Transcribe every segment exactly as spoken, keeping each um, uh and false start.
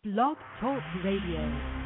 Blog Talk Radio.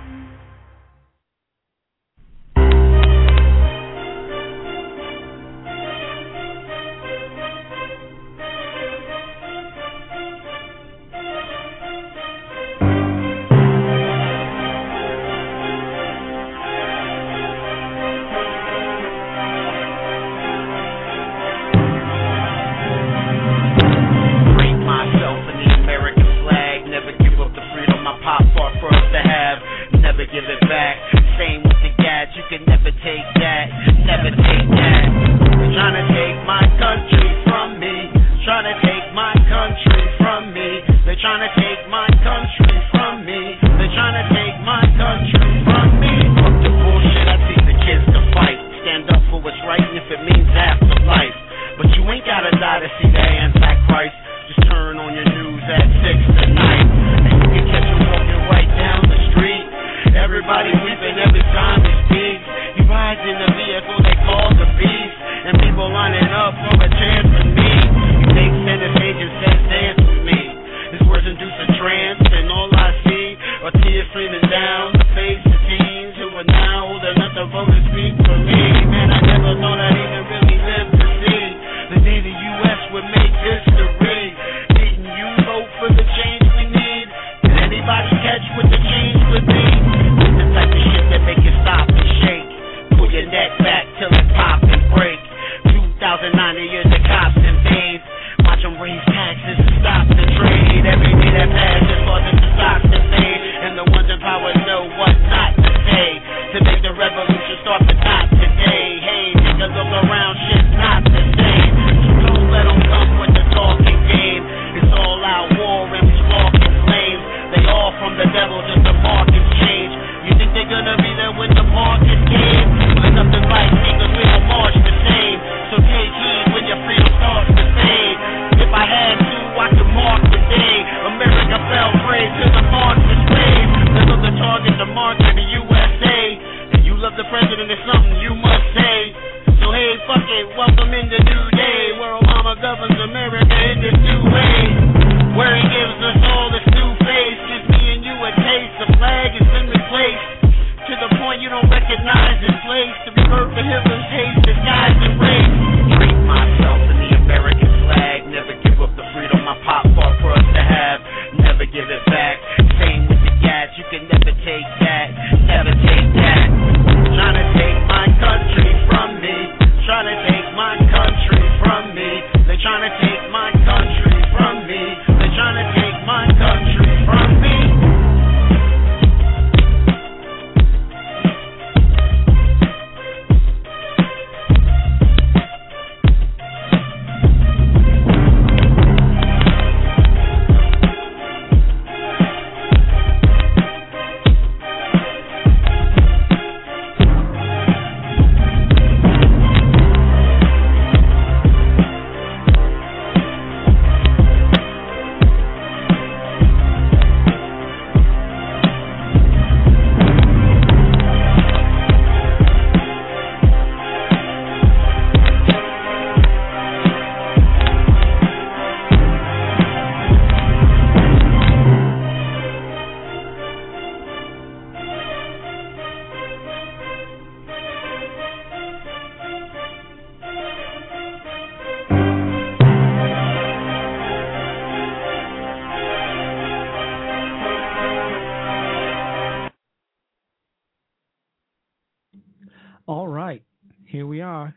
All right, here we are.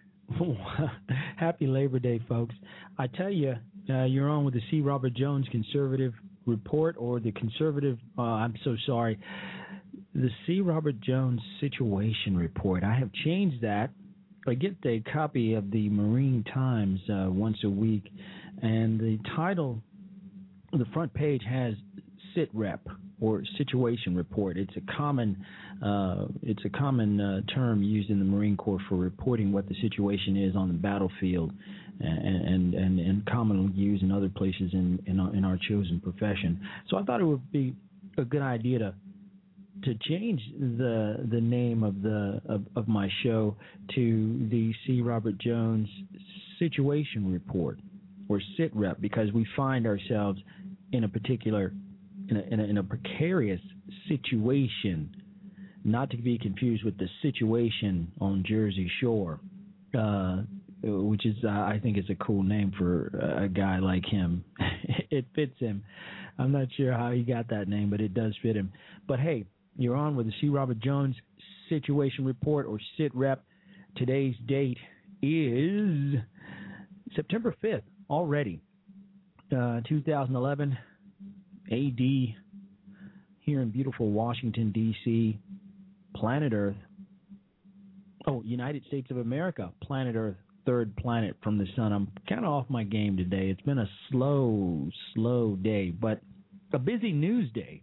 Happy Labor Day, folks. I tell you, uh, you're on with the C. Robert Jones Conservative Report, or the Conservative, uh, I'm so sorry, the C. Robert Jones Situation Report. I have changed that. I get a copy of the Marine Times uh, once a week, and the title, the front page has Sit Rep, or Situation Report. It's a common uh, it's a common uh, term used in the Marine Corps for reporting what the situation is on the battlefield, and and, and, and commonly used in other places in in our, in our chosen profession. So I thought it would be a good idea to to change the the name of the of, of my show to the C. Robert Jones Situation Report, or SIT Rep, because we find ourselves in a particular in a, in a, in a precarious situation, not to be confused with the situation on Jersey Shore, uh, which is, uh, I think, is a cool name for a guy like him. It fits him. I'm not sure how he got that name, but it does fit him. But hey, you're on with the C. Robert Jones Situation Report, or SITREP. Today's date is September fifth already, uh, two thousand eleven A D, here in beautiful Washington, D C, planet Earth. Oh, United States of America, planet Earth, third planet from the sun. I'm kind of off my game today. It's been a slow, slow day, but a busy news day.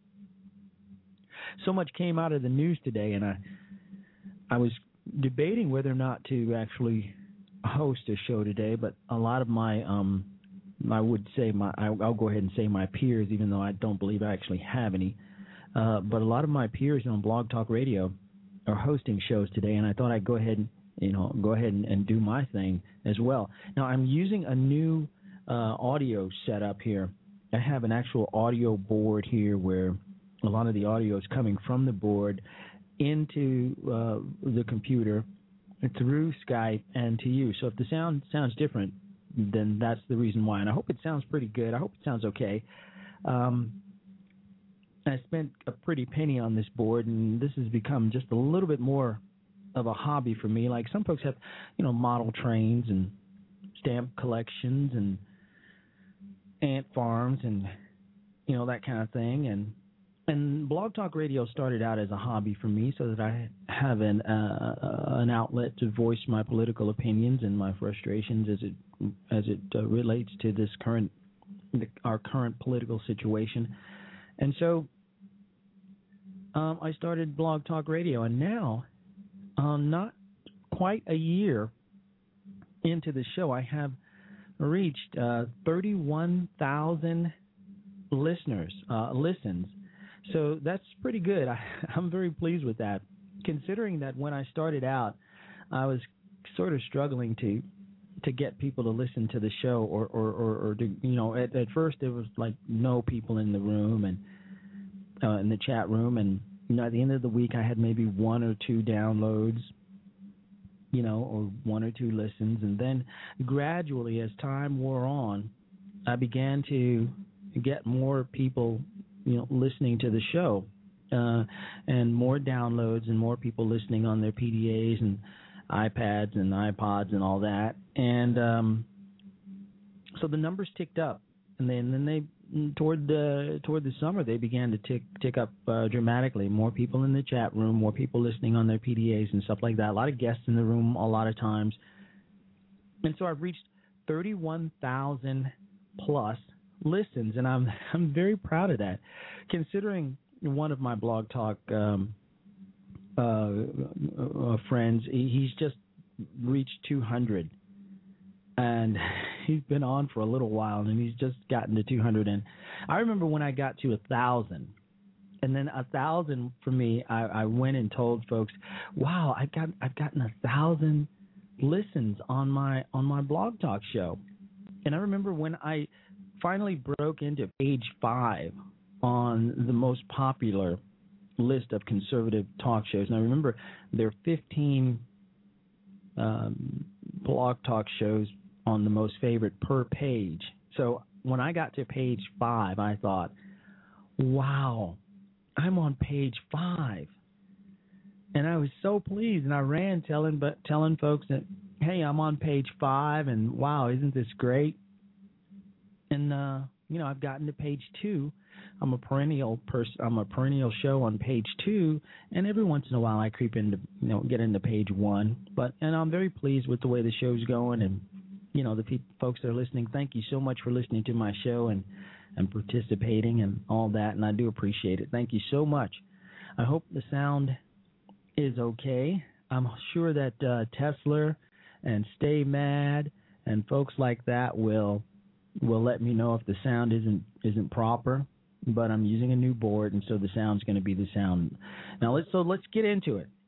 So much came out of the news today, and I, I was debating whether or not to actually host a show today, but a lot of my, um, I would say my, I'll go ahead and say my peers, even though I don't believe I actually have any, uh, but a lot of my peers on Blog Talk Radio are hosting shows today, and I thought I'd go ahead and, you know, go ahead and, and do my thing as well. Now, I'm using a new uh, audio setup here. I have an actual audio board here where a lot of the audio is coming from the board into uh, the computer through Skype and to you. So if the sound sounds different, then that's the reason why. And I hope it sounds pretty good. I hope it sounds okay. Um, I spent a pretty penny on this board, and this has become just a little bit more of a hobby for me. Like some folks have, you know, model trains and stamp collections and ant farms and, you know, that kind of thing. And And Blog Talk Radio started out as a hobby for me, so that I have an uh, an outlet to voice my political opinions and my frustrations as it as it uh, relates to this current our current political situation. And so um, I started Blog Talk Radio, and now, um, not quite a year into the show, I have reached uh, thirty-one thousand listeners uh, listens. So that's pretty good. I, I'm very pleased with that, considering that when I started out, I was sort of struggling to to get people to listen to the show, or or, or, or to, you know, at, at first there was like no people in the room and uh, in the chat room, and you know, at the end of the week I had maybe one or two downloads, you know, or one or two listens, and then gradually as time wore on, I began to get more people, you know, listening to the show, uh, and more downloads and more people listening on their P D As and iPads and iPods and all that. And um, so the numbers ticked up, and then then they toward the toward the summer they began to tick tick up uh, dramatically. More people in the chat room, more people listening on their P D As and stuff like that. A lot of guests in the room, a lot of times. And so I've reached thirty-one thousand plus listens, and I'm I'm very proud of that, considering one of my Blog Talk um, uh, uh, friends, he's just reached two hundred, and he's been on for a little while, and he's just gotten to two hundred. And I remember when I got to a thousand, and then a thousand for me, I, I went and told folks, "Wow, I got I've gotten a thousand listens on my on my Blog Talk show." And I remember when I finally broke into page five on the most popular list of conservative talk shows. And I remember there are fifteen um, Blog Talk shows on the most favorite per page. So when I got to page five, I thought, wow, I'm on page five. And I was so pleased, and I ran telling but telling folks that, hey, I'm on page five, and wow, isn't this great? And uh, you know, I've gotten to page two. I'm a perennial person. I'm a perennial show on page two, and every once in a while I creep into, you know, get into page one. But and I'm very pleased with the way the show's going, and you know, the pe- folks that are listening. Thank you so much for listening to my show and and participating and all that, and I do appreciate it. Thank you so much. I hope the sound is okay. I'm sure that uh, Tesla and Stay Mad and folks like that will. will let me know if the sound isn't isn't proper, but I'm using a new board, and so the sound's going to be the sound. Now let's so let's get into it.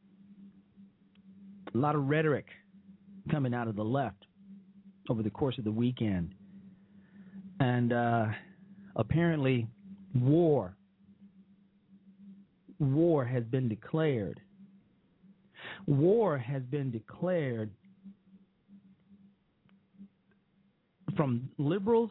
A lot of rhetoric coming out of the left over the course of the weekend, and uh, apparently war war has been declared. War has been declared from liberals,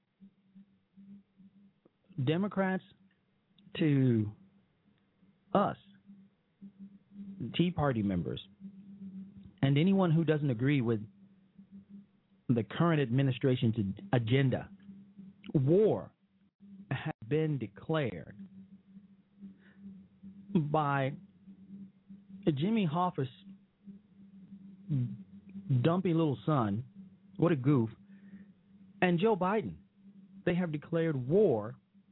Democrats, to us, Tea Party members, and anyone who doesn't agree with the current administration's agenda. War has been declared by Jimmy Hoffa's dumpy little son, what a goof, and Joe Biden. They have declared war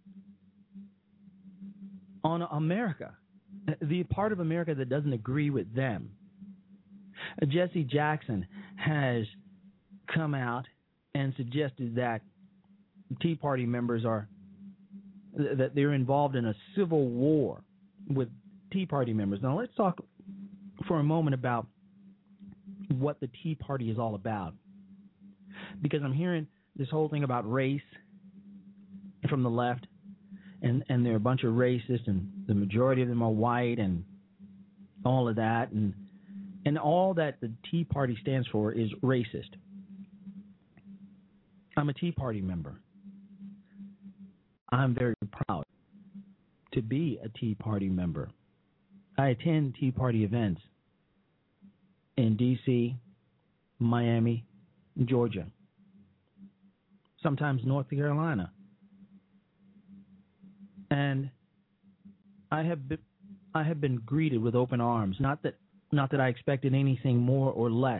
on America, the part of America that doesn't agree with them. Jesse Jackson has come out and suggested that Tea Party members are, that they're involved in a civil war with Tea Party members. Now let's talk for a moment about what the Tea Party is all about, because I'm hearing this whole thing about race from the left, and, and they're a bunch of racists, and the majority of them are white, and all of that, and and all that the Tea Party stands for is racist. I'm a Tea Party member. I'm very proud to be a Tea Party member. I attend Tea Party events in D C, Miami, Georgia, sometimes North Carolina. And I have been, I have been greeted with open arms. Not that not that I expected anything more or less.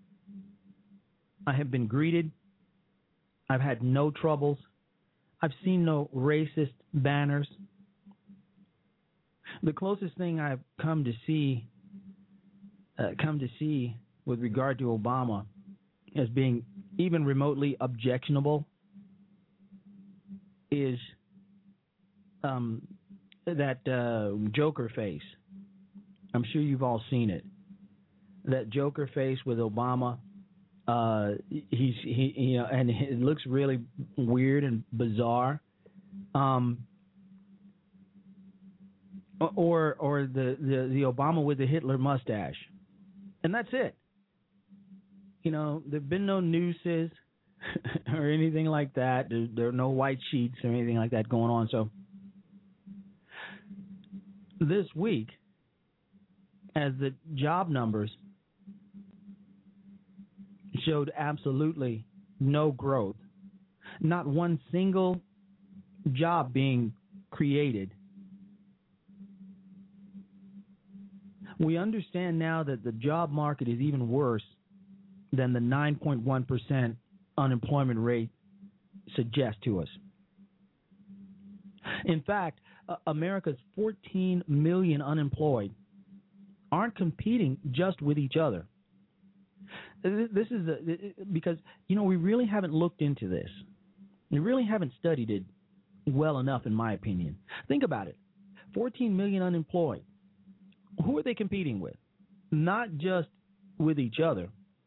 I have been greeted. I've had no troubles. I've seen no racist banners. The closest thing I've come to see, uh, come to see with regard to Obama as being even remotely objectionable is um, that uh, Joker face. I'm sure you've all seen it. That Joker face with Obama. Uh, he's he you know, and it looks really weird and bizarre. Um, or or the, the, the Obama with the Hitler mustache, and that's it. You know, there've been no nooses or anything like that. There, there are no white sheets or anything like that going on. So this week, as the job numbers showed absolutely no growth, not one single job being created, we understand now that the job market is even worse than the nine point one percent unemployment rate suggests to us. In fact, uh, America's fourteen million unemployed aren't competing just with each other. This is a, because, you know, we really haven't looked into this. We really haven't studied it well enough, in my opinion. Think about it. fourteen million unemployed. Who are they competing with? Not just with each other.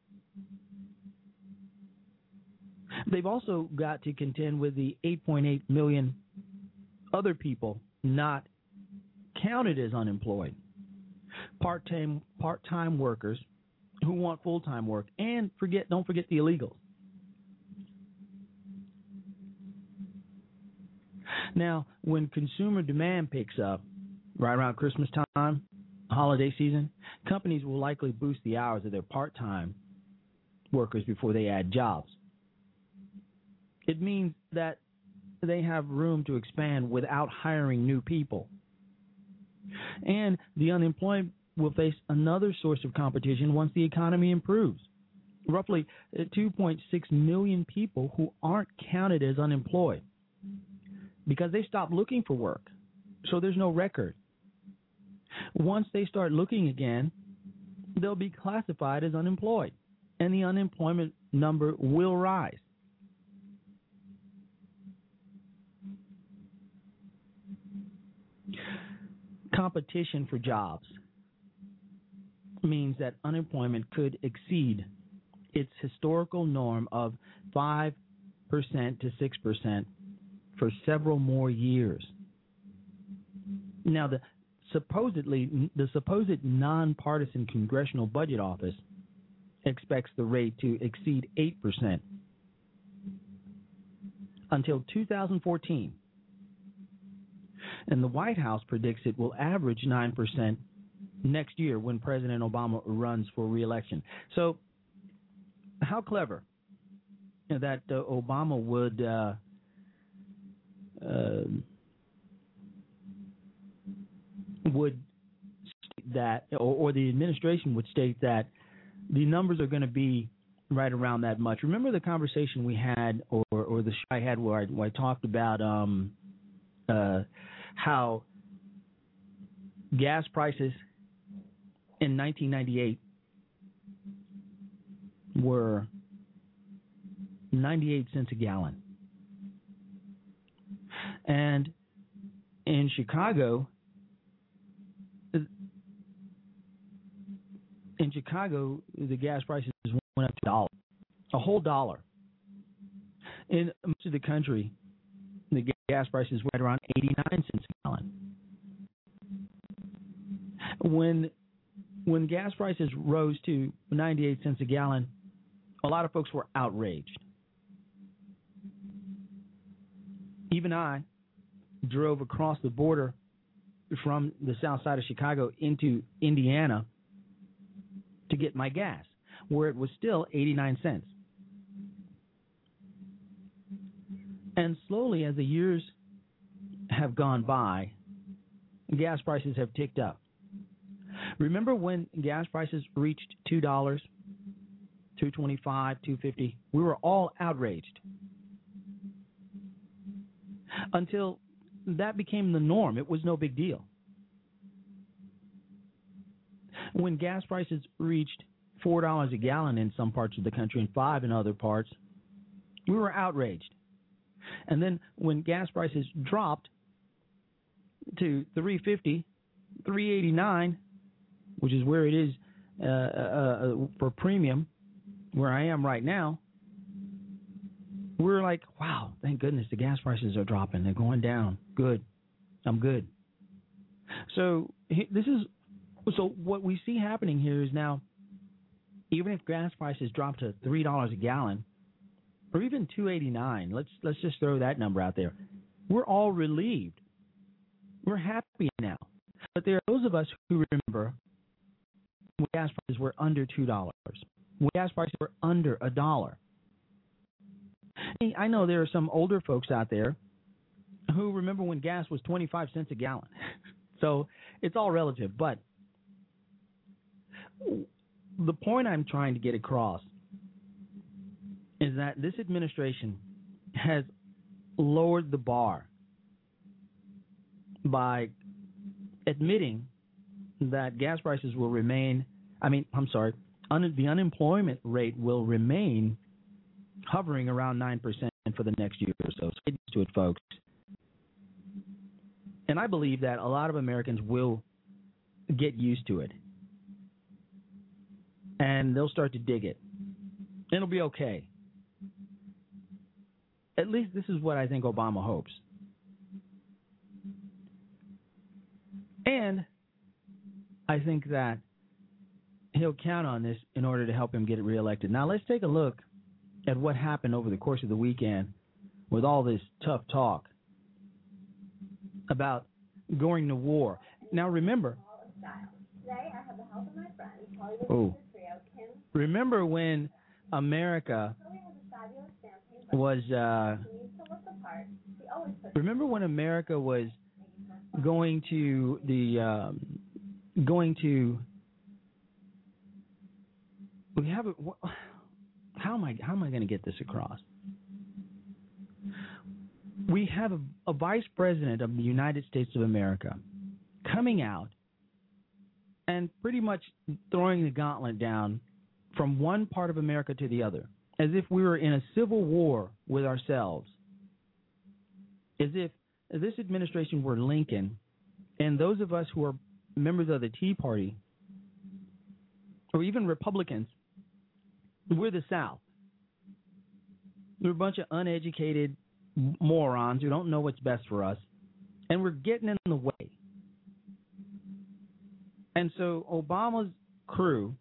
They've also got to contend with the eight point eight million other people not counted as unemployed. Part-time part-time workers who want full-time work, and forget don't forget the illegals. Now, when consumer demand picks up right around Christmas time, holiday season, companies will likely boost the hours of their part-time workers before they add jobs. It means that they have room to expand without hiring new people. And the unemployed will face another source of competition once the economy improves. Roughly two point six million people who aren't counted as unemployed because they stopped looking for work, so there's no record. Once they start looking again, they'll be classified as unemployed, and the unemployment number will rise. Competition for jobs means that unemployment could exceed its historical norm of five percent to six percent for several more years. Now, the supposedly the supposed nonpartisan Congressional Budget Office expects the rate to exceed eight percent until two thousand fourteen. And the White House predicts it will average nine percent next year when President Obama runs for re-election. So how clever that uh, Obama would uh, uh, would state that, or, or the administration would state that the numbers are going to be right around that much. Remember the conversation we had, or, or the show I had where I, where I talked about um, uh, how gas prices in nineteen ninety-eight were ninety-eight cents a gallon. And in Chicago, in Chicago, the gas prices went up to a dollar, a whole dollar. In most of the country, the gas prices went around eighty-nine cents a gallon. When when gas prices rose to ninety-eight cents a gallon, a lot of folks were outraged. Even I drove across the border from the south side of Chicago into Indiana to get my gas, where it was still eighty-nine cents. And slowly, as the years have gone by, gas prices have ticked up. Remember when gas prices reached two dollars, two twenty-five, two fifty? We were all outraged. Until that became the norm. It was no big deal. When gas prices reached four dollars a gallon in some parts of the country and five in other parts, we were outraged. And then when gas prices dropped to three fifty, three eighty-nine, which is where it is uh, uh, for premium, where I am right now, we're like, wow, thank goodness the gas prices are dropping. They're going down. Good. I'm good. So this is so what we see happening here is now, even if gas prices drop to three dollars a gallon, or even two eighty-nine, let's let's just throw that number out there. We're all relieved. We're happy now. But there are those of us who remember when gas prices were under two dollars, when gas prices were under a dollar. I know there are some older folks out there who remember when gas was twenty-five cents a gallon. So it's all relative. But the point I'm trying to get across is that this administration has lowered the bar by admitting that gas prices will remain, I mean, I'm sorry, un, the unemployment rate will remain hovering around nine percent for the next year or so. So get used to it, folks. And I believe that a lot of Americans will get used to it. And they'll start to dig it. It'll be okay. At least this is what I think Obama hopes. And I think that he'll count on this in order to help him get reelected. Now, let's take a look at what happened over the course of the weekend with all this tough talk about going to war. Now, remember, oh, remember when America was, uh, remember when America was going to the, um, going to, we have a, how am I, how am I going to get this across? We have a, a vice president of the United States of America coming out and pretty much throwing the gauntlet down from one part of America to the other, as if we were in a civil war with ourselves, as if this administration were Lincoln, and those of us who are members of the Tea Party, or even Republicans, we're the South. We're a bunch of uneducated morons who don't know what's best for us, and we're getting in the way. And so Obama's crew,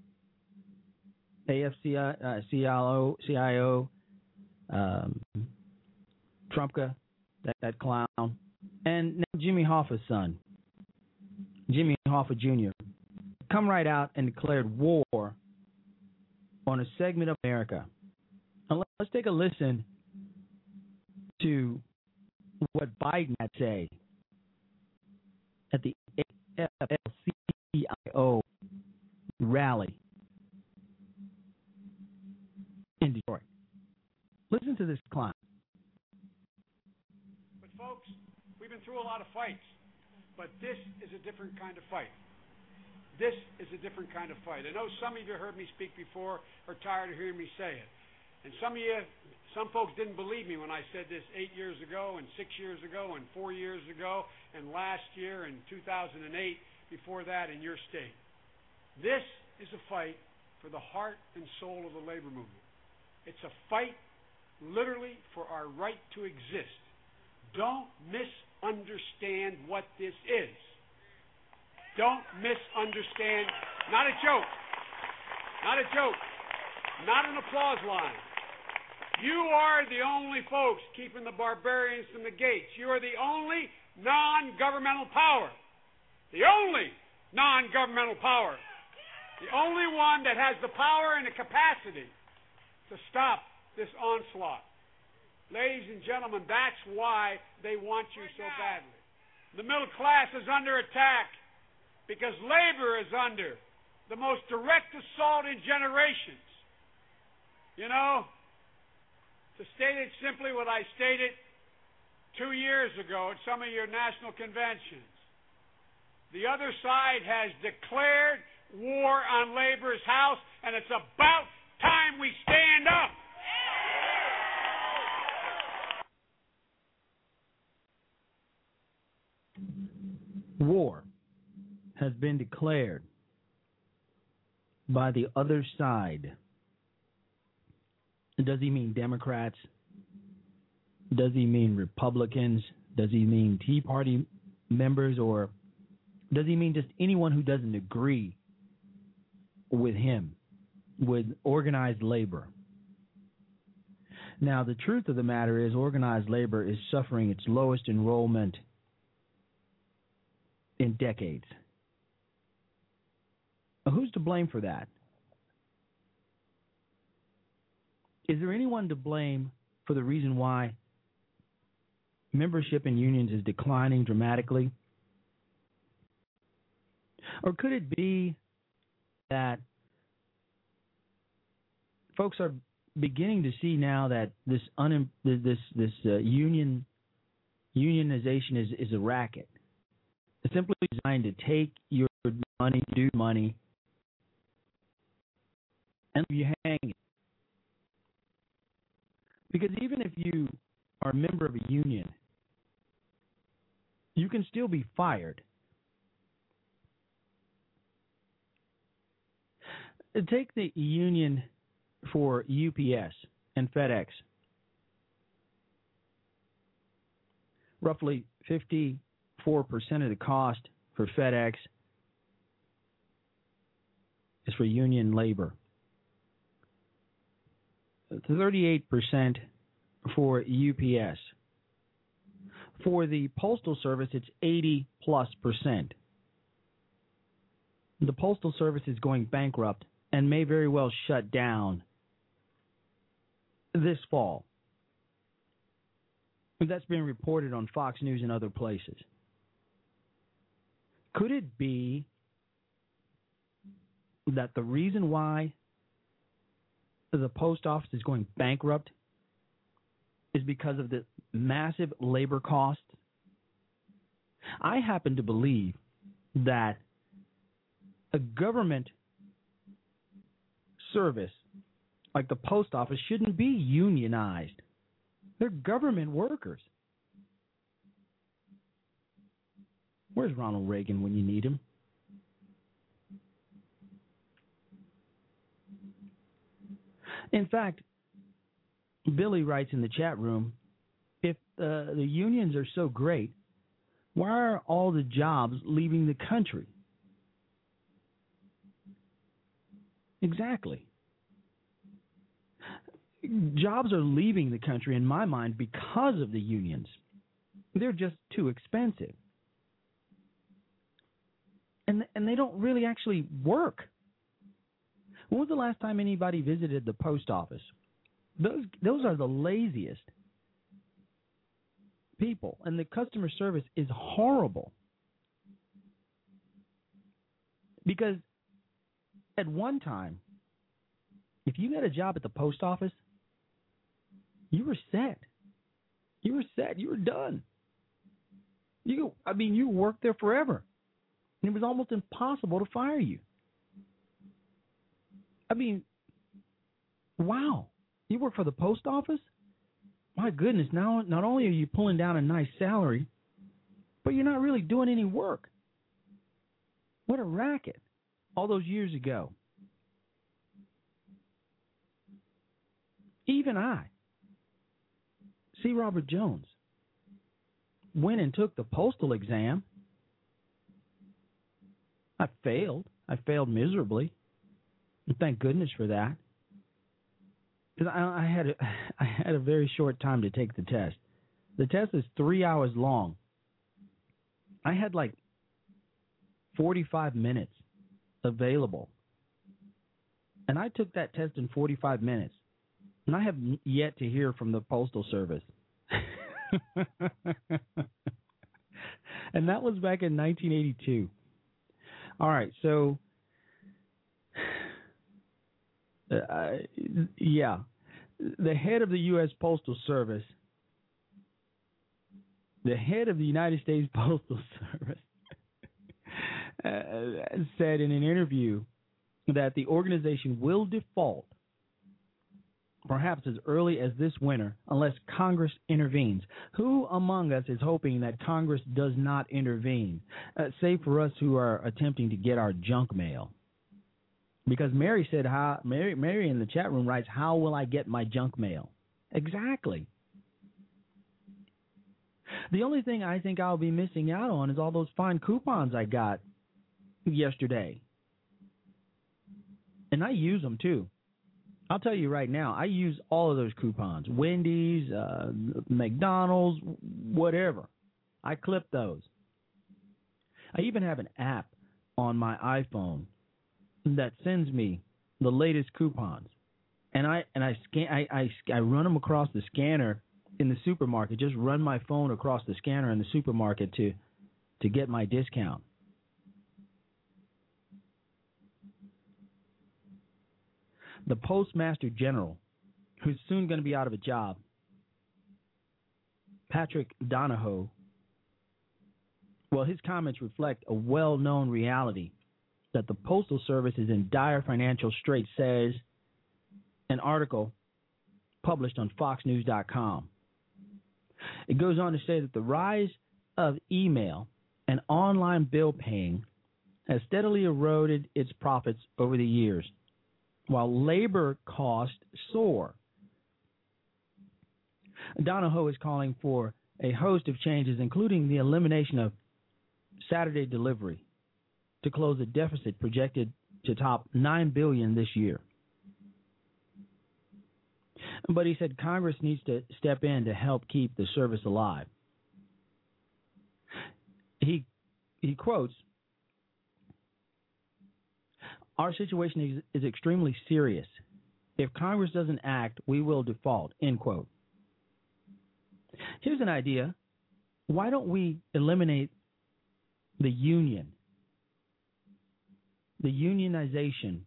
A F C I O, C I O, um, Trumpka, that, that clown, and now Jimmy Hoffa's son, Jimmy Hoffa Junior, come right out and declared war on a segment of America. Now let's take a listen to what Biden had to say at the A F L C I O rally in Detroit. Listen to this clown. But folks, we've been through a lot of fights, but this is a different kind of fight. This is a different kind of fight. I know some of you heard me speak before, are tired of hearing me say it. And some of you, some folks didn't believe me when I said this eight years ago and six years ago and four years ago and last year and two thousand eight, before that in your state. This is a fight for the heart and soul of the labor movement. It's a fight literally for our right to exist. Don't misunderstand what this is. Don't misunderstand. Not a joke. Not a joke. Not an applause line. You are the only folks keeping the barbarians from the gates. You are the only non-governmental power. The only non-governmental power. The only one that has the power and the capacity to stop this onslaught. Ladies and gentlemen, that's why they want you so badly. The middle class is under attack because labor is under the most direct assault in generations. You know, to state it simply what I stated two years ago at some of your national conventions, the other side has declared war on labor's house, and it's about time we stand up. War has been declared by the other side. Does he mean Democrats? Does he mean Republicans? Does he mean Tea Party members? Or does he mean just anyone who doesn't agree with him, with organized labor? Now, the truth of the matter is organized labor is suffering its lowest enrollment in decades. Who's to blame for that? Is there anyone to blame for the reason why membership in unions is declining dramatically? Or could it be that folks are beginning to see now that this un, this this uh, union unionization is, is a racket? It's simply designed to take your money, do money, and you hang it. Because even if you are a member of a union, you can still be fired. Take the union for U P S and FedEx. Roughly fifty-four percent of the cost for FedEx is for union labor. thirty-eight percent for U P S. For the Postal Service, it's eighty plus percent. The Postal Service is going bankrupt and may very well shut down this fall. That's been reported on Fox News and other places. Could it be that the reason why the post office is going bankrupt is because of the massive labor costs? I happen to believe that a government service like the post office shouldn't be unionized. They're government workers. Where's Ronald Reagan when you need him? In fact, Billy writes in the chat room, if uh, the unions are so great, why are all the jobs leaving the country? Exactly. Jobs are leaving the country, in my mind, because of the unions. They're just too expensive. And and they don't really actually work. When was the last time anybody visited the post office? Those those are the laziest people, and the customer service is horrible. Because at one time, if you got a job at the post office, you were set. You were set. You were done. You, I mean, you worked there forever. And it was almost impossible to fire you. I mean, wow. You work for the post office? My goodness, now not only are you pulling down a nice salary, but you're not really doing any work. What a racket. All those years ago. Even I, C. Robert Jones, went and took the postal exam. I failed. I failed miserably. And thank goodness for that. Because I, I had a, I had a very short time to take the test. The test is three hours long. I had like forty-five minutes available. And I took that test in forty-five minutes. And I have yet to hear from the Postal Service. And that was back in nineteen eighty-two. All right, so, uh, yeah, the head of the U S Postal Service, the head of the United States Postal Service, uh, said in an interview that the organization will default perhaps as early as this winter unless Congress intervenes. Who among us is hoping that Congress does not intervene, uh, save for us who are attempting to get our junk mail? Because Mary said, how, Mary, Mary in the chat room writes, how will I get my junk mail? Exactly. The only thing I think I'll be missing out on is all those fine coupons I got yesterday. And I use them too. I'll tell you right now, I use all of those coupons. Wendy's, uh, McDonald's, whatever. I clip those. I even have an app on my iPhone that sends me the latest coupons. And I and I scan I, I, I run them across the scanner in the supermarket. Just run my phone across the scanner in the supermarket to to get my discount. The Postmaster General, who's soon going to be out of a job, Patrick Donahoe, well, his comments reflect a well-known reality that the Postal Service is in dire financial straits, says an article published on fox news dot com. It goes on to say that the rise of email and online bill paying has steadily eroded its profits over the years, while labor costs soar. Donahoe is calling for a host of changes, including the elimination of Saturday delivery, to close a deficit projected to top nine billion dollars this year. But he said Congress needs to step in to help keep the service alive. He he quotes, "Our situation is, is extremely serious. If Congress doesn't act, we will default," end quote. Here's an idea. Why don't we eliminate the union, the unionization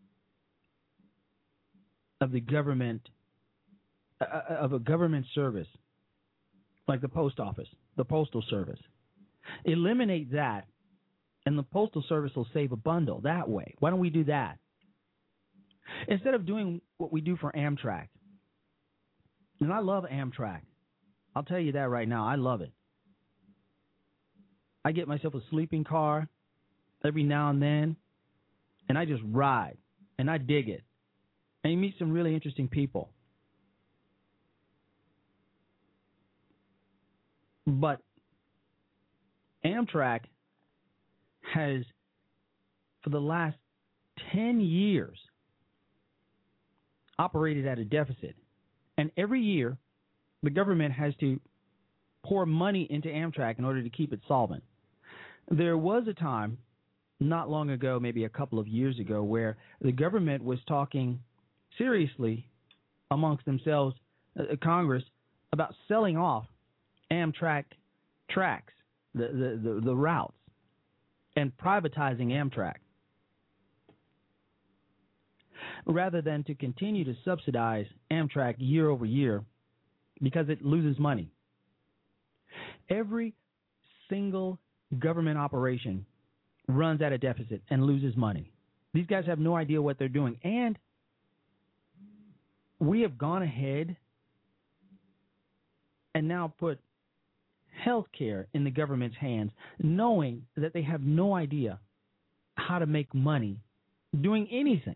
of the government, uh, of a government service like the post office, the Postal Service? Eliminate that, and the Postal Service will save a bundle that way. Why don't we do that? Instead of doing what we do for Amtrak. And I love Amtrak. I'll tell you that right now. I love it. I get myself a sleeping car every now and then, and I just ride, and I dig it. And you meet some really interesting people. But Amtrak has, for the last ten years, operated at a deficit. And every year, the government has to pour money into Amtrak in order to keep it solvent. There was a time, not long ago, maybe a couple of years ago, where the government was talking seriously amongst themselves, uh, Congress, about selling off Amtrak tracks, the, the, the, the routes, and privatizing Amtrak, rather than to continue to subsidize Amtrak year over year because it loses money. Every single government operation runs at a deficit and loses money. These guys have no idea what they're doing. And we have gone ahead and now put health care in the government's hands, knowing that they have no idea how to make money doing anything.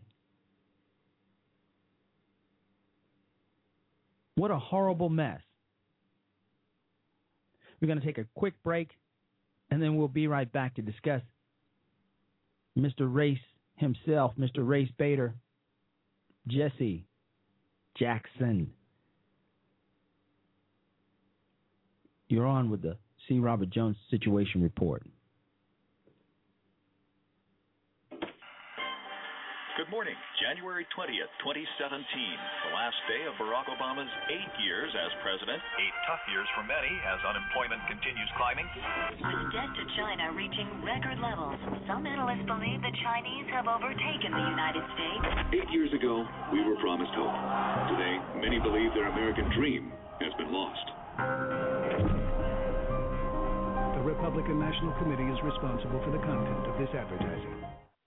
What a horrible mess. We're going to take a quick break, and then we'll be right back to discuss Mister Race himself, Mister Race Bader, Jesse Jackson. You're on with the C. Robert Jones Situation Report. Good morning, January twentieth, twenty seventeen, the last day of Barack Obama's eight years as president. Eight tough years for many as unemployment continues climbing. With debt to China reaching record levels, some analysts believe the Chinese have overtaken the United States. Eight years ago, we were promised hope. Today, many believe their American dream has been lost. The Republican National Committee is responsible for the content of this advertising.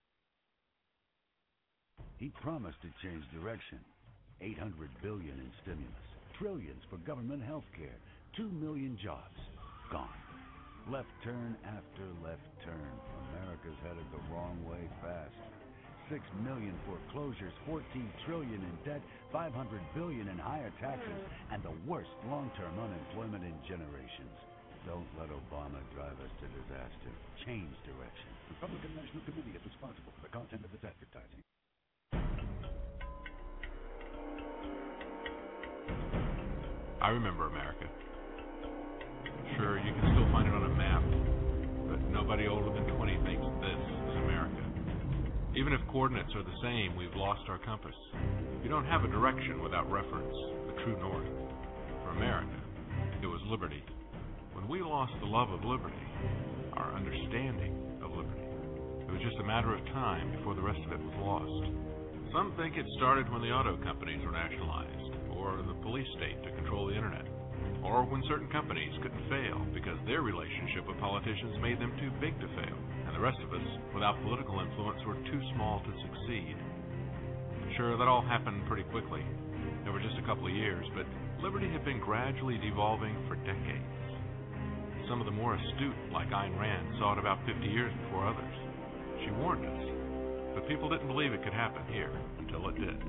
He promised to change direction. eight hundred billion dollars in stimulus, trillions for government health care, two million jobs gone. Left turn after left turn. America's headed the wrong way fast. six million foreclosures, fourteen trillion in debt, five hundred billion in higher taxes, and the worst long-term unemployment in generations. Don't let Obama drive us to disaster. Change direction. The Republican National Committee is responsible for the content of this advertising. I remember America. Sure, you can still find it on a map, but nobody older than twenty thinks this is America. Even if coordinates are the same, we've lost our compass. You don't have a direction without reference, the true north. For America, it was liberty. When we lost the love of liberty, our understanding of liberty, it was just a matter of time before the rest of it was lost. Some think it started when the auto companies were nationalized, or the police state to control the internet, or when certain companies couldn't fail because their relationship with politicians made them too big to fail, and the rest of us, without political influence, were too small to succeed. Sure, that all happened pretty quickly, over just a couple of years, but liberty had been gradually devolving for decades. Some of the more astute, like Ayn Rand, saw it about fifty years before others. She warned us, but people didn't believe it could happen here until it did.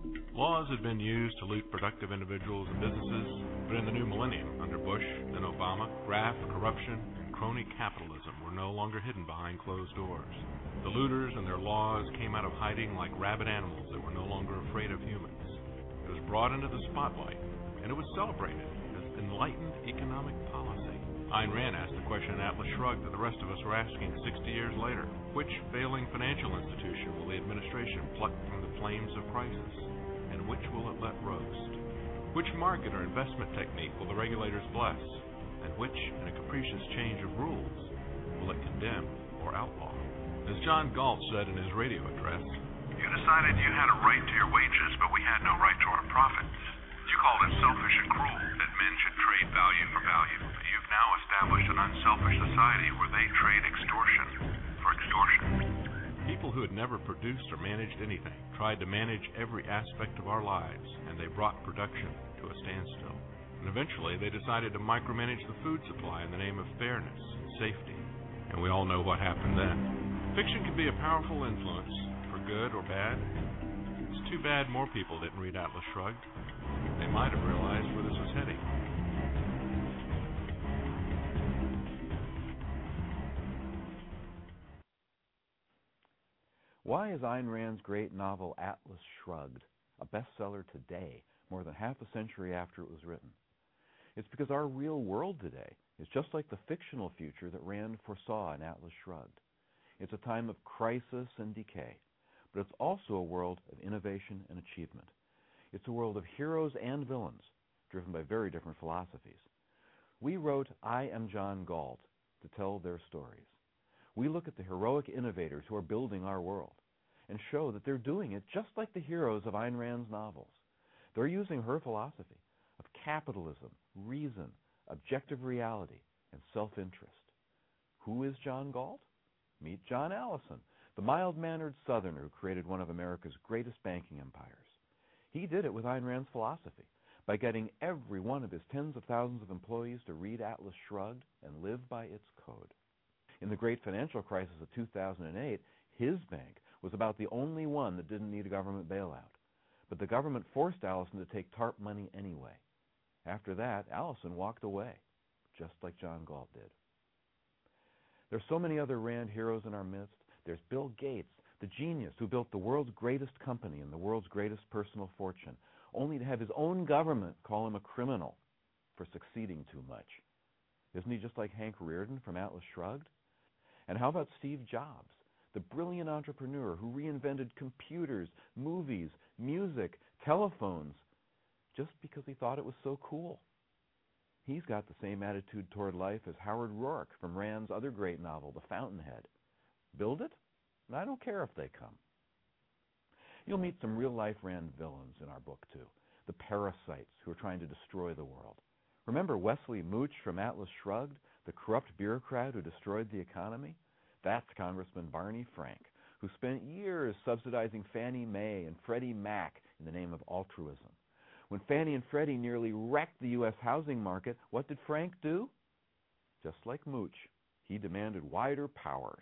Laws had been used to loot productive individuals and businesses, but in the new millennium, under Bush and Obama, graft, corruption, and crony capitalism were no longer hidden behind closed doors. The looters and their laws came out of hiding like rabid animals that were no longer afraid of humans. It was brought into the spotlight, and it was celebrated as enlightened economic policy. Ayn Rand asked the question in Atlas Shrugged that the rest of us are asking sixty years later. Which failing financial institution will the administration pluck from the flames of crisis? And which will it let roast? Which market or investment technique will the regulators bless? And which, in a capricious change of rules, will it condemn or outlaw? As John Galt said in his radio address, "You decided you had a right to your wages, but we had no right to our profits. You called it selfish and cruel that men should trade value for value. You've now established an unselfish society where they trade extortion for extortion." People who had never produced or managed anything tried to manage every aspect of our lives, and they brought production to a standstill. And eventually they decided to micromanage the food supply in the name of fairness and safety. And we all know what happened then. Fiction can be a powerful influence, for good or bad. It's too bad more people didn't read Atlas Shrugged. They might have realized where this was heading. Why is Ayn Rand's great novel Atlas Shrugged a bestseller today, more than half a century after it was written? It's because our real world today is just like the fictional future that Rand foresaw in Atlas Shrugged. It's a time of crisis and decay, but it's also a world of innovation and achievement. It's a world of heroes and villains, driven by very different philosophies. We wrote I Am John Galt to tell their stories. We look at the heroic innovators who are building our world and show that they're doing it just like the heroes of Ayn Rand's novels. They're using her philosophy of capitalism, reason, objective reality, and self-interest. Who is John Galt? Meet John Allison, the mild-mannered Southerner who created one of America's greatest banking empires. He did it with Ayn Rand's philosophy, by getting every one of his tens of thousands of employees to read Atlas Shrugged and live by its code. In the great financial crisis of two thousand eight, his bank was about the only one that didn't need a government bailout. But the government forced Allison to take TARP money anyway. After that, Allison walked away, just like John Galt did. There's so many other Rand heroes in our midst. There's Bill Gates, the genius who built the world's greatest company and the world's greatest personal fortune, only to have his own government call him a criminal for succeeding too much. Isn't he just like Hank Rearden from Atlas Shrugged? And how about Steve Jobs, the brilliant entrepreneur who reinvented computers, movies, music, telephones, just because he thought it was so cool? He's got the same attitude toward life as Howard Rourke from Rand's other great novel, The Fountainhead. Build it? I don't care if they come. You'll meet some real-life Rand villains in our book, too, the parasites who are trying to destroy the world. Remember Wesley Mooch from Atlas Shrugged, the corrupt bureaucrat who destroyed the economy? That's Congressman Barney Frank, who spent years subsidizing Fannie Mae and Freddie Mac in the name of altruism. When Fannie and Freddie nearly wrecked the U S housing market, what did Frank do? Just like Mooch, he demanded wider powers.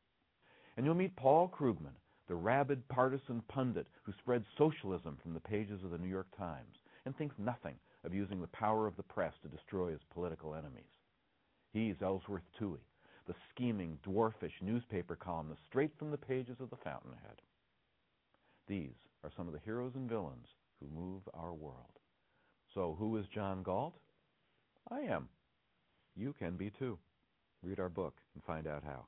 And you'll meet Paul Krugman, the rabid partisan pundit who spreads socialism from the pages of the New York Times and thinks nothing of using the power of the press to destroy his political enemies. He's Ellsworth Toohey, the scheming, dwarfish newspaper columnist straight from the pages of The Fountainhead. These are some of the heroes and villains who move our world. So who is John Galt? I am. You can be too. Read our book and find out how.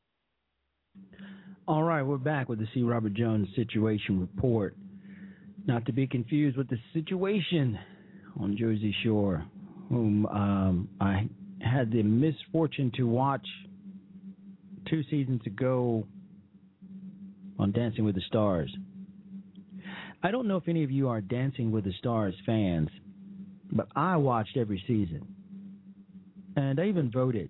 All right, we're back with the C. Robert Jones Situation Report. Not to be confused with the Situation on Jersey Shore, whom um, I had the misfortune to watch two seasons ago on Dancing with the Stars. I don't know if any of you are Dancing with the Stars fans, but I watched every season, and I even voted.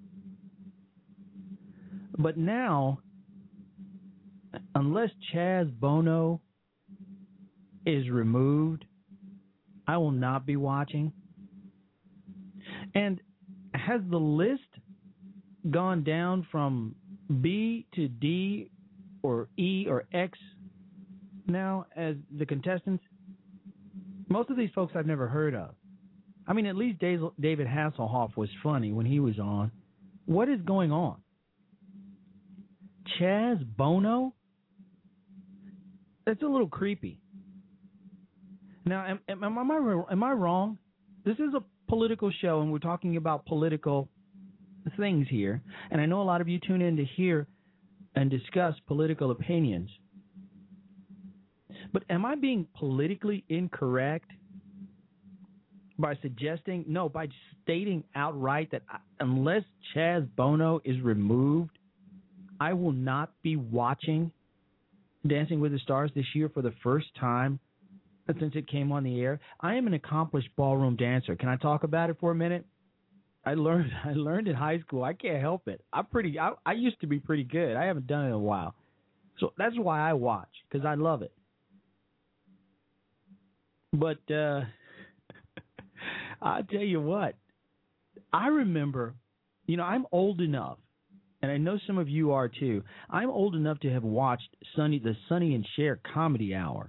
But now, unless Chaz Bono is removed, I will not be watching. And has the list gone down from B to D or E or X now as the contestants? Most of these folks I've never heard of. I mean, at least David Hasselhoff was funny when he was on. What is going on? Chaz Bono? That's a little creepy. Now, am, am, am, I, am I wrong? This is a political show, and we're talking about political things here. And I know a lot of you tune in to hear and discuss political opinions. But am I being politically incorrect by suggesting, no, by stating outright that unless Chaz Bono is removed, I will not be watching Dancing with the Stars this year for the first time since it came on the air? I am an accomplished ballroom dancer. Can I talk about it for a minute? I learned I learned in high school. I can't help it. I'm pretty. I, I used to be pretty good. I haven't done it in a while, so that's why I watch, because I love it. But uh, I'll tell you what. I remember, you know, I'm old enough, and I know some of you are too. I'm old enough to have watched Sonny, the Sonny and Cher Comedy Hour,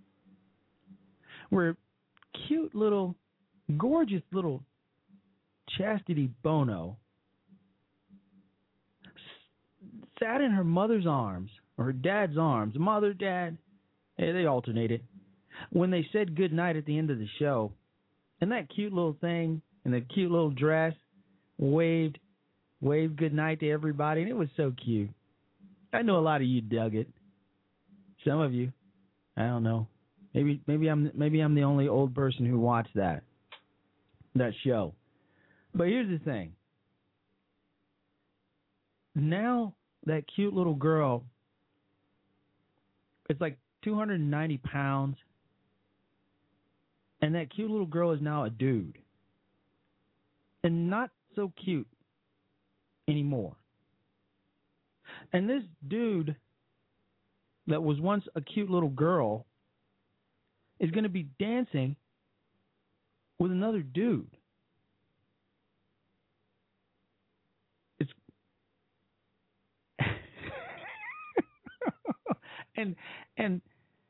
where cute little, gorgeous little Chastity Bono sat in her mother's arms, or her dad's arms, mother, dad, hey, they alternated, when they said good night at the end of the show, and that cute little thing in the cute little dress waved, waved good night to everybody, and it was so cute. I know a lot of you dug it. Some of you, I don't know. Maybe maybe I'm maybe I'm the only old person who watched that that show. But here's the thing. Now that cute little girl, it's like two hundred ninety pounds, and that cute little girl is now a dude. And not so cute anymore. And this dude that was once a cute little girl is going to be dancing with another dude. It's and and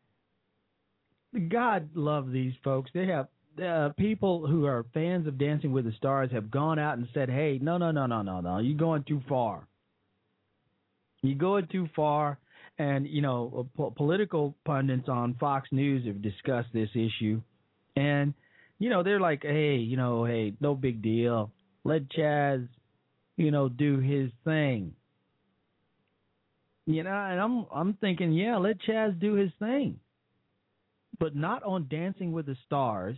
God love these folks. They have uh, people who are fans of Dancing with the Stars have gone out and said, "Hey, no, no, no, no, no, no, you're going too far. You're going too far." And, you know, po- political pundits on Fox News have discussed this issue. And, you know, they're like, hey, you know, hey, no big deal. Let Chaz, you know, do his thing. You know, and I'm I'm thinking, yeah, let Chaz do his thing. But not on Dancing with the Stars.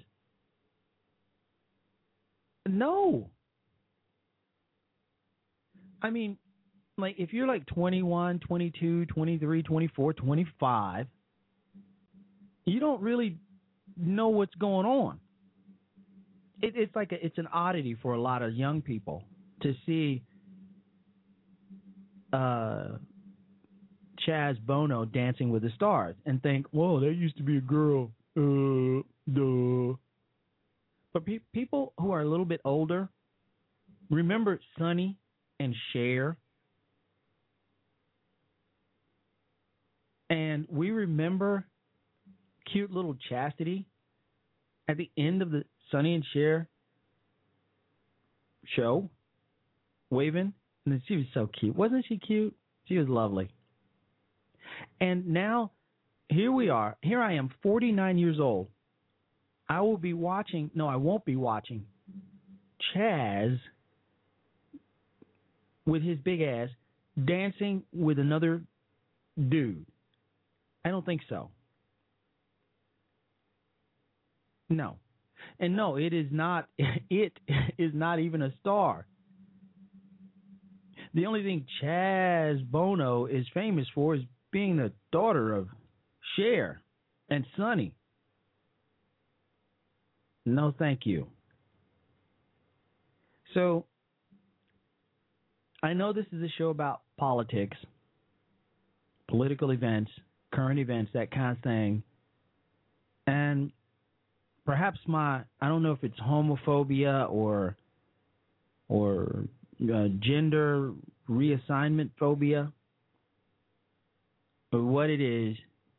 No. I mean, like, if you're like twenty-one, twenty-two, twenty-three, twenty-four, twenty-five, you don't really know what's going on. It, it's like a, it's an oddity for a lot of young people to see uh, Chaz Bono Dancing with the Stars and think, whoa, there used to be a girl. Uh, duh. But pe- people who are a little bit older remember Sonny and Cher. And we remember cute little Chastity at the end of the Sonny and Cher show, waving. And she was so cute. Wasn't she cute? She was lovely. And now, here we are. Here I am, forty-nine years old. I will be watching, no, I won't be watching Chaz with his big ass dancing with another dude. I don't think so. No. And no, it is not it is not even a star. The only thing Chaz Bono is famous for is being the daughter of Cher and Sonny. No, thank you. So, I know this is a show about politics, political events, current events, that kind of thing. And perhaps my, I don't know if it's homophobia or or uh, gender reassignment phobia, but what it is,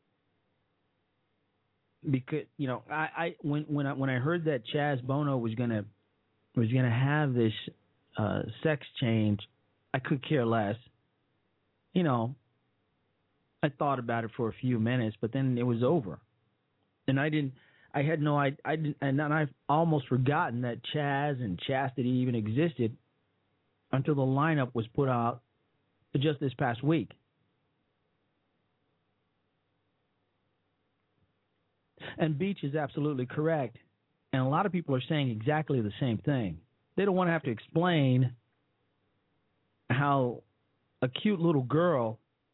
because, you know, I, I when when I when I heard that Chaz Bono was gonna was gonna have this uh, sex change, I could care less. You know, I thought about it for a few minutes, but then it was over, and I didn't. I had no. I I didn't, and then I've almost forgotten that Chaz and Chastity even existed until the lineup was put out just this past week. And Beach is absolutely correct, and a lot of people are saying exactly the same thing. They don't want to have to explain how a cute little girl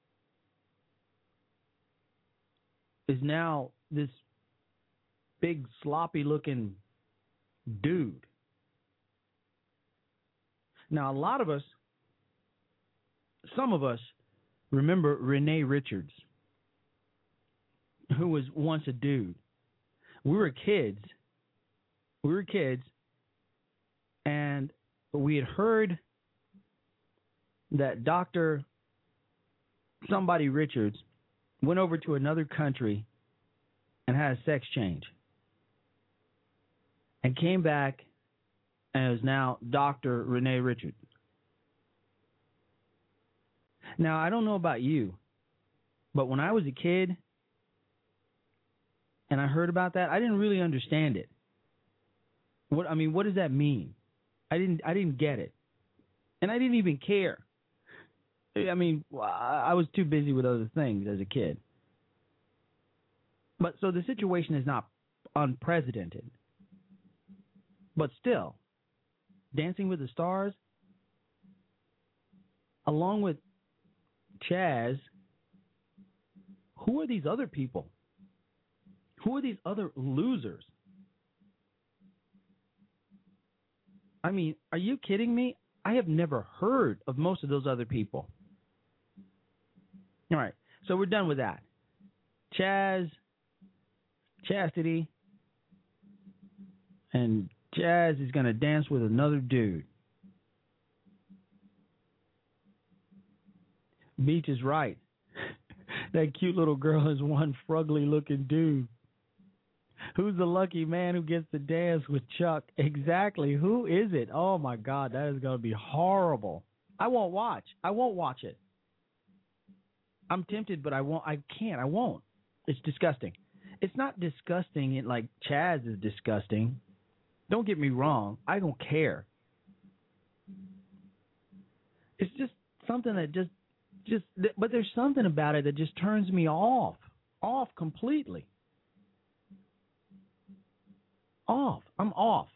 is now this big, sloppy-looking dude. Now, a lot of us, some of us, remember Renee Richards, who was once a dude. We were kids. We were kids, and we had heard that Doctor somebody Richards went over to another country and had a sex change and came back and is now Doctor Renee Richards. Now, I don't know about you, but when I was a kid, and I heard about that, I didn't really understand it. What I mean, what does that mean? I didn't I didn't get it, and I didn't even care. I mean, I was too busy with other things as a kid. But so the situation is not unprecedented. But still, Dancing with the Stars, along with Chaz, who are these other people? Who are these other losers? I mean, are you kidding me? I have never heard of most of those other people. All right, so we're done with that. Chaz, Chastity, and Chaz is going to dance with another dude. Beach is right. That cute little girl is one frugly-looking dude. Who's the lucky man who gets to dance with Chuck? Exactly. Who is it? Oh, my God, that is going to be horrible. I won't watch. I won't watch it. I'm tempted, but I won't. I can't. I won't. It's disgusting. It's not disgusting like Chaz is disgusting. Don't get me wrong. I don't care. It's just something that just, just, but there's something about it that just turns me off, off completely. Off. I'm off.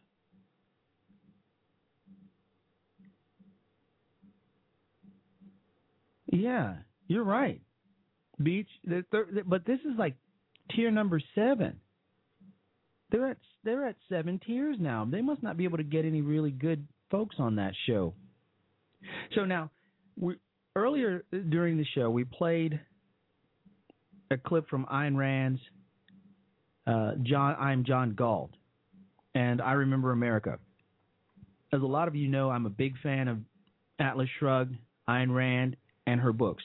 Yeah, you're right. Beach, they're, they're, but this is like tier number seven. They're at they're at seven tiers now. They must not be able to get any really good folks on that show. So now, we, earlier during the show, we played a clip from Ayn Rand's uh, John. I'm John Galt, and I Remember America. As a lot of you know, I'm a big fan of Atlas Shrugged, Ayn Rand, and her books.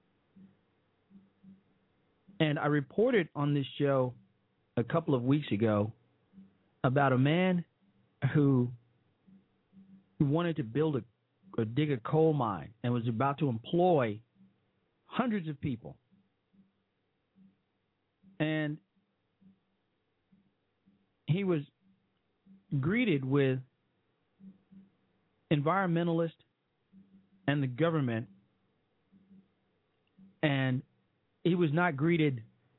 And I reported on this show a couple of weeks ago about a man who wanted to build a or dig a coal mine and was about to employ hundreds of people. And he was greeted with environmentalists and the government, and he was not greeted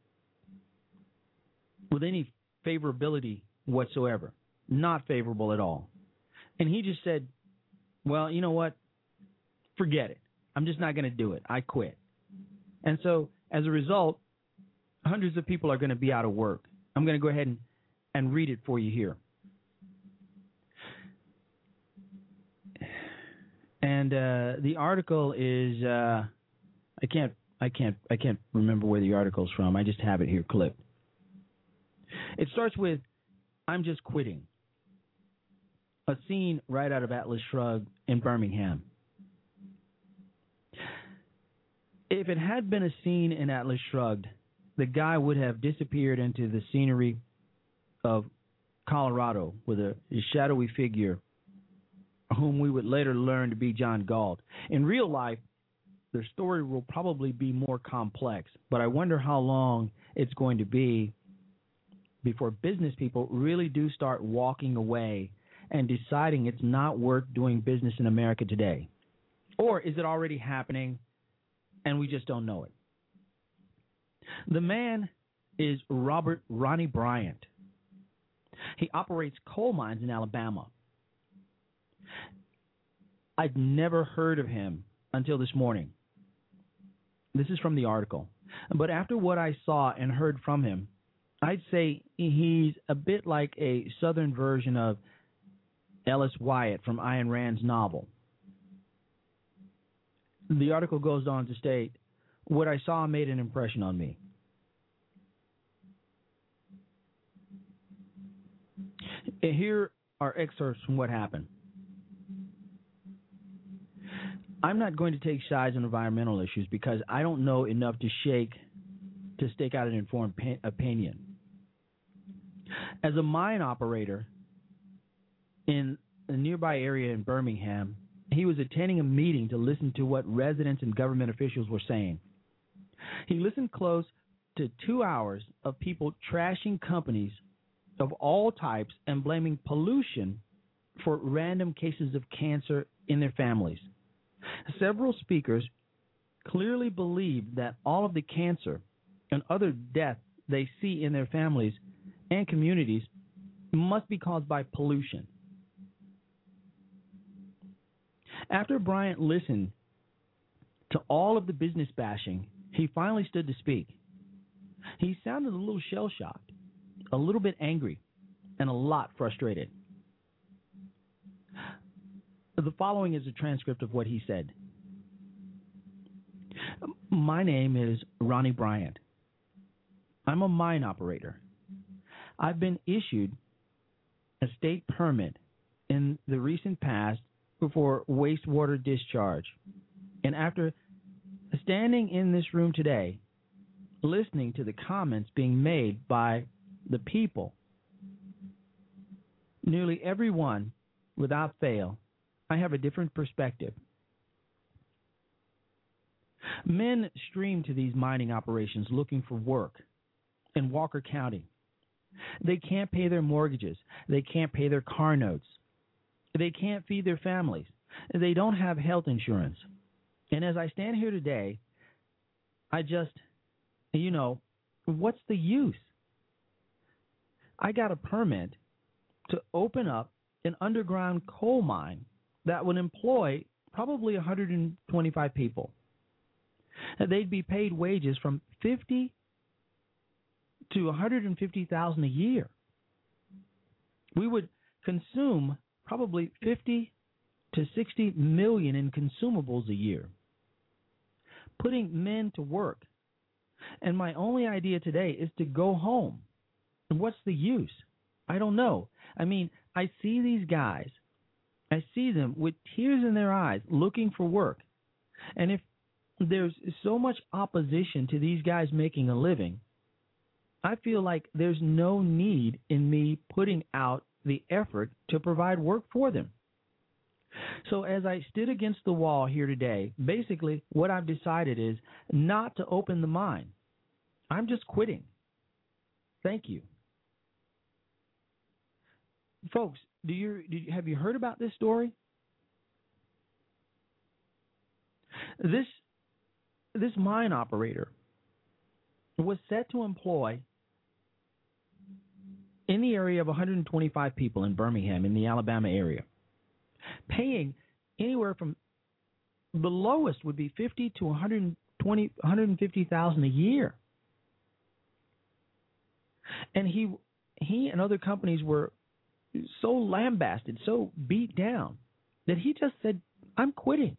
with any favorability whatsoever. Not favorable at all. And he just said, well, you know what? Forget it. I'm just not going to do it. I quit. And so, as a result, hundreds of people are going to be out of work. I'm going to go ahead and, and read it for you here. And uh, the article is uh, I can't I can't I can't remember where the article's from. I just have it here clipped. It starts with, I'm just quitting. A scene right out of Atlas Shrugged in Birmingham. If it had been a scene in Atlas Shrugged, the guy would have disappeared into the scenery of Colorado with a shadowy figure whom we would later learn to be John Galt. In real life, their story will probably be more complex, but I wonder how long it's going to be before business people really do start walking away and deciding it's not worth doing business in America today. Or is it already happening and we just don't know it? The man is Robert Ronnie Bryant. He operates coal mines in Alabama. I'd never heard of him until this morning. This is from the article. But after what I saw and heard from him, I'd say he's a bit like a southern version of Ellis Wyatt from Ayn Rand's novel. The article goes on to state, what I saw made an impression on me. Here are excerpts from what happened. I'm not going to take sides on environmental issues because I don't know enough to shake to stake out an informed opinion. As a mine operator in a nearby area in Birmingham, he was attending a meeting to listen to what residents and government officials were saying. He listened close to two hours of people trashing companies of all types and blaming pollution for random cases of cancer in their families. Several speakers clearly believe that all of the cancer and other death they see in their families and communities must be caused by pollution. After Bryant listened to all of the business bashing, he finally stood to speak. He sounded a little shell-shocked, a little bit angry, and a lot frustrated. The following is a transcript of what he said. My name is Ronnie Bryant. I'm a mine operator. I've been issued a state permit in the recent past for wastewater discharge. And after standing in this room today, listening to the comments being made by the people, nearly everyone, without fail, I have a different perspective. Men stream to these mining operations looking for work in Walker County. They can't pay their mortgages. They can't pay their car notes. They can't feed their families. They don't have health insurance. And as I stand here today, I just, you know, what's the use? I got a permit to open up an underground coal mine that would employ probably one hundred twenty-five people. They'd be paid wages from fifty to one hundred fifty thousand a year. We would consume probably fifty to sixty million in consumables a year, putting men to work. And my only idea today is to go home. And what's the use? I don't know. I mean, I see these guys. I see them with tears in their eyes looking for work. And if there's so much opposition to these guys making a living, I feel like there's no need in me putting out the effort to provide work for them. So as I stood against the wall here today, basically what I've decided is not to open the mine. I'm just quitting. Thank you. Folks, do you, do you have you heard about this story? This this mine operator was set to employ in the area of one hundred twenty-five people in Birmingham, in the Alabama area, paying anywhere from the lowest would be fifty to one hundred twenty, one hundred fifty thousand a year. And he he and other companies were so lambasted, so beat down, that he just said, "I'm quitting."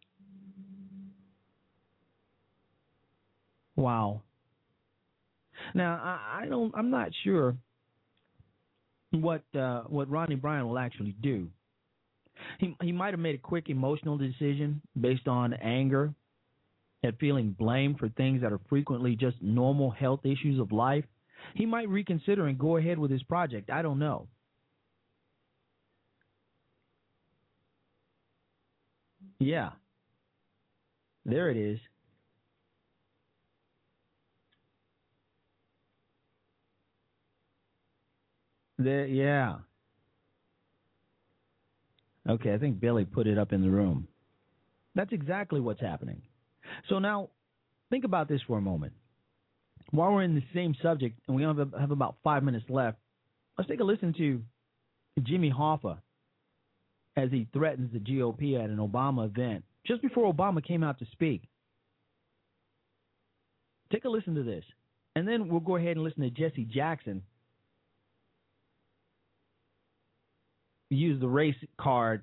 Wow. Now I, I don't. I'm not sure what uh, what Ronnie Bryant will actually do. He he might have made a quick emotional decision based on anger at feeling blamed for things that are frequently just normal health issues of life. He might reconsider and go ahead with his project. I don't know. Yeah. There it is. There, yeah. Okay, I think Billy put it up in the room. That's exactly what's happening. So now, think about this for a moment. While we're in the same subject, and we only have, have about five minutes left, let's take a listen to Jimmy Hoffa as he threatens the G O P at an Obama event just before Obama came out to speak. Take a listen to this, and then we'll go ahead and listen to Jesse Jackson use the race card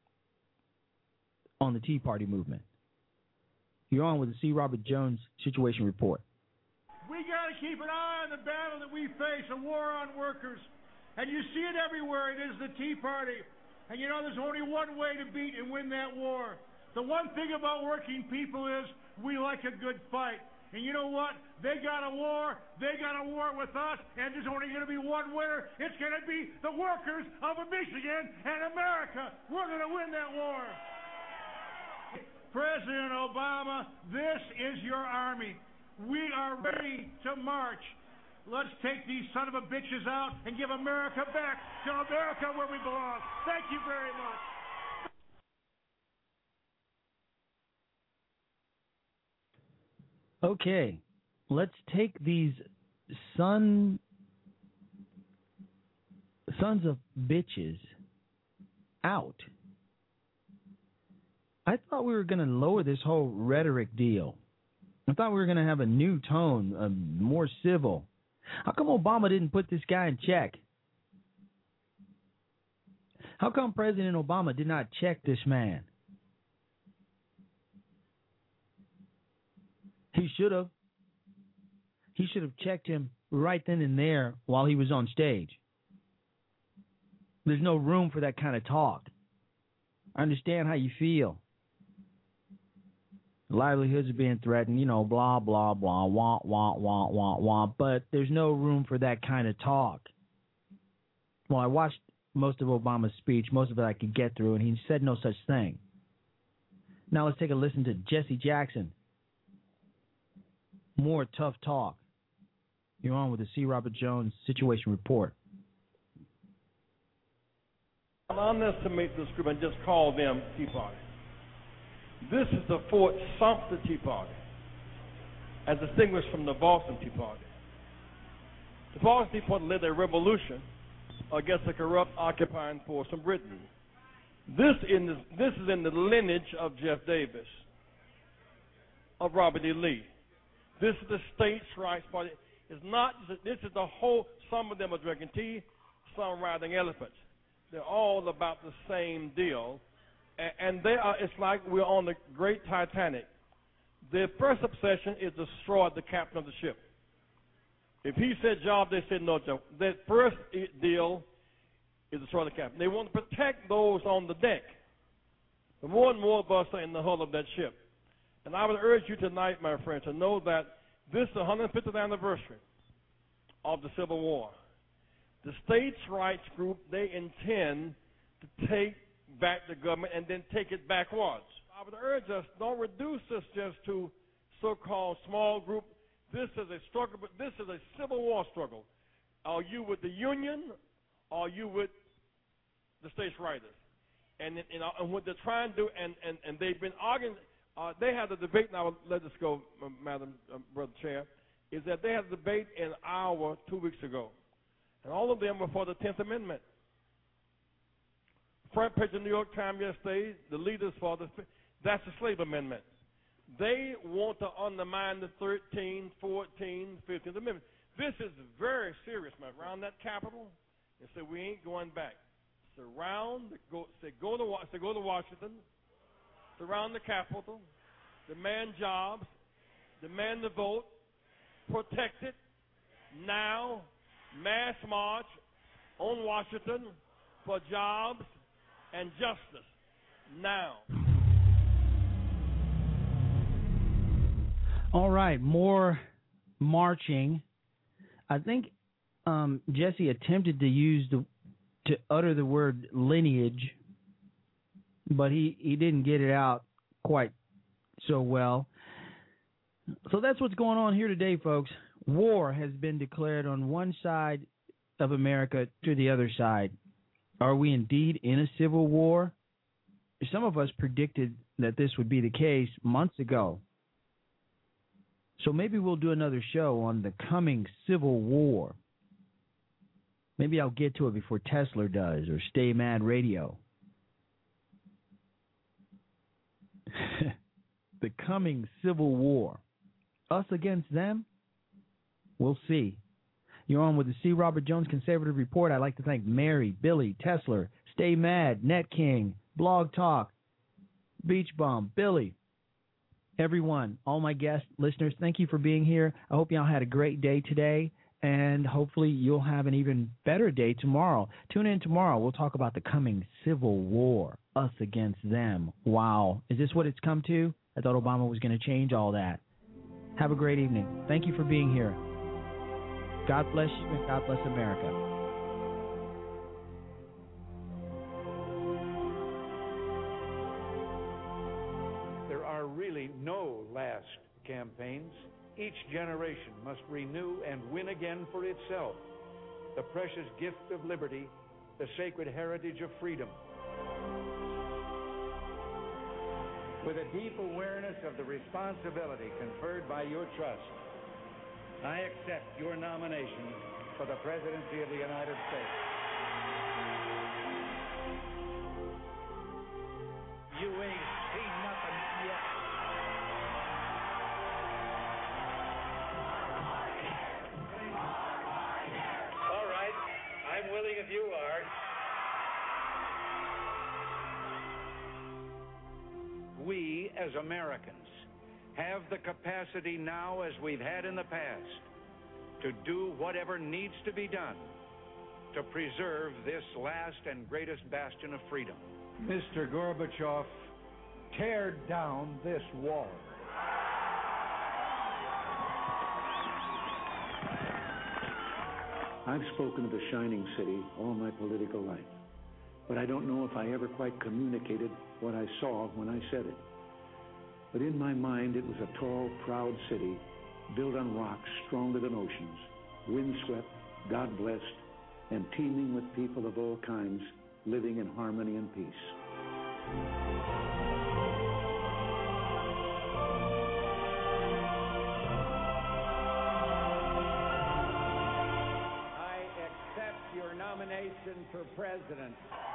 on the Tea Party movement. You're on with the C. Robert Jones Situation Report. We got to keep an eye on the battle that we face, a war on workers. And you see it everywhere. It is the Tea Party. And you know there's only one way to beat and win that war. The one thing about working people is we like a good fight. And you know what? They got a war. They got a war with us. And there's only going to be one winner. It's going to be the workers of Michigan and America. We're going to win that war. President Obama, this is your army. We are ready to march. Let's take these son of a bitches out and give America back to America where we belong. Thank you very much. Okay, let's take these son sons of bitches out. I thought we were going to lower this whole rhetoric deal. I thought we were going to have a new tone, a more civil. How come Obama didn't put this guy in check? How come President Obama did not check this man? He should have. He should have checked him right then and there while he was on stage. There's no room for that kind of talk. I understand how you feel. Livelihoods are being threatened, you know, blah, blah, blah, wah, wah, wah, wah, wah. But there's no room for that kind of talk. Well, I watched most of Obama's speech, most of it I could get through, and he said no such thing. Now let's take a listen to Jesse Jackson. More tough talk. You're on with the C. Robert Jones Situation Report. I'll underestimate this group and just call them Tea Party. This is the Fort Sumter Tea Party, as distinguished from the Boston Tea Party. The Boston Tea Party led a revolution against the corrupt occupying force from Britain. This, in the, this is in the lineage of Jeff Davis, of Robert E. Lee. This is the States' Rights Party. It's not. This is the whole. Some of them are drinking tea, some riding elephants. They're all about the same deal, and, and they are. It's like we're on the great Titanic. Their first obsession is to destroy the captain of the ship. If he said job, they said no job. Their first deal is to destroy the captain. They want to protect those on the deck. But more and more of us are in the hull of that ship. And I would urge you tonight, my friends, to know that this is the one hundred fiftieth anniversary of the Civil War. The States' Rights Group, they intend to take back the government and then take it backwards. I would urge us, don't reduce this just to so-called small group. This is a struggle, but this is a Civil War struggle. Are you with the Union, or are you with the States' Writers? And, you know, and what they're trying to do, and, and, and they've been arguing. Uh, they had a debate, and I will let this go, uh, Madam uh, Brother Chair, is that they had a debate in Iowa two weeks ago. And all of them were for the tenth Amendment. Front page of the New York Times yesterday, the leaders for the, that's the Slave Amendment. They want to undermine the thirteenth, fourteenth, fifteenth Amendment. This is very serious, man. Around that Capitol, they say we ain't going back. Surround, go, say, go to, say, go to Washington. Surround the Capitol, demand jobs, demand the vote, protect it, now, mass march on Washington for jobs and justice, now. All right, more marching. I think um, Jesse attempted to use the to utter the word lineage, but he, he didn't get it out quite so well. So that's what's going on here today, folks. War has been declared on one side of America to the other side. Are we indeed in a civil war? Some of us predicted that this would be the case months ago. So maybe we'll do another show on the coming civil war. Maybe I'll get to it before Tesla does or Stay Mad Radio. The coming civil war. Us against them? We'll see. You're on with the C. Robert Jones Conservative Report. I'd like to thank Mary, Billy, Tesla, Stay Mad, Net King, Blog Talk, Beach Bum, Billy, everyone, all my guest listeners, thank you for being here. I hope y'all had a great day today, and hopefully you'll have an even better day tomorrow. Tune in tomorrow. We'll talk about the coming civil war, us against them. Wow. Is this what it's come to? I thought Obama was going to change all that. Have a great evening. Thank you for being here. God bless you, and God bless America. There are really no last campaigns Each generation must renew and win again for itself the precious gift of liberty, the sacred heritage of freedom. With a deep awareness of the responsibility conferred by your trust, I accept your nomination for the presidency of the United States. You ain't seen nothing yet. All right, I'm willing if you are. We, as Americans, have the capacity now, as we've had in the past, to do whatever needs to be done to preserve this last and greatest bastion of freedom. Mister Gorbachev, tear down this wall. I've spoken of a shining city all my political life, but I don't know if I ever quite communicated what I saw when I said it. But in my mind, it was a tall, proud city built on rocks stronger than oceans, windswept, God-blessed, and teeming with people of all kinds living in harmony and peace. I accept your nomination for president.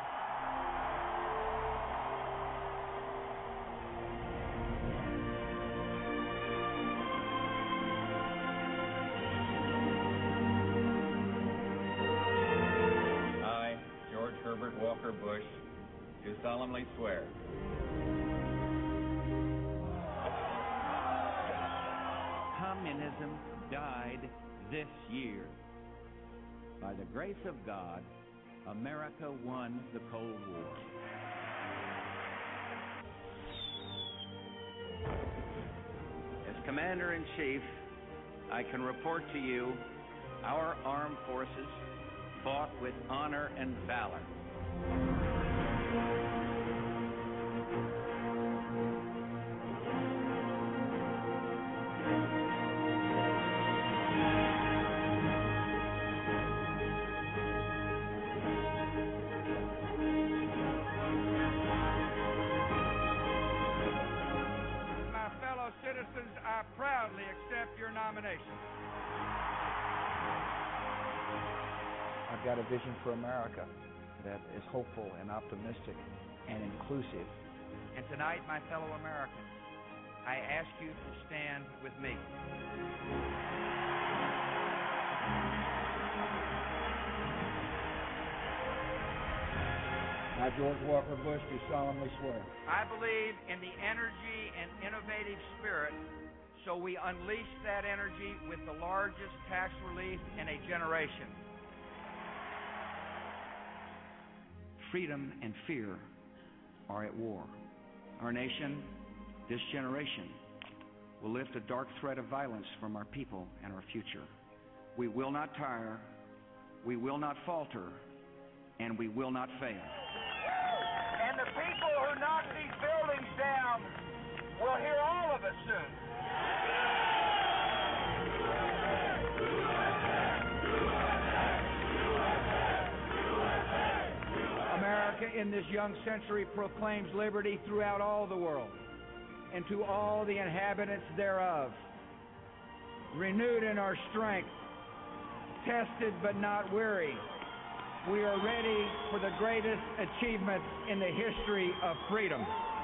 Herbert Walker Bush, do solemnly swear. Communism died this year. By the grace of God, America won the Cold War. As Commander-in-Chief, I can report to you our armed forces fought with honor and valor. My fellow citizens, I proudly accept your nomination. I've got a vision for America that is hopeful and optimistic and inclusive. And tonight, my fellow Americans, I ask you to stand with me. I, George Walker Bush, do solemnly swear. I believe in the energy and innovative spirit, so we unleash that energy with the largest tax relief in a generation. Freedom and fear are at war. Our nation, this generation, will lift a dark threat of violence from our people and our future. We will not tire, we will not falter, and we will not fail. And the people who knock these buildings down will hear all of us soon. America in this young century proclaims liberty throughout all the world and to all the inhabitants thereof. Renewed in our strength, tested but not weary, we are ready for the greatest achievements in the history of freedom.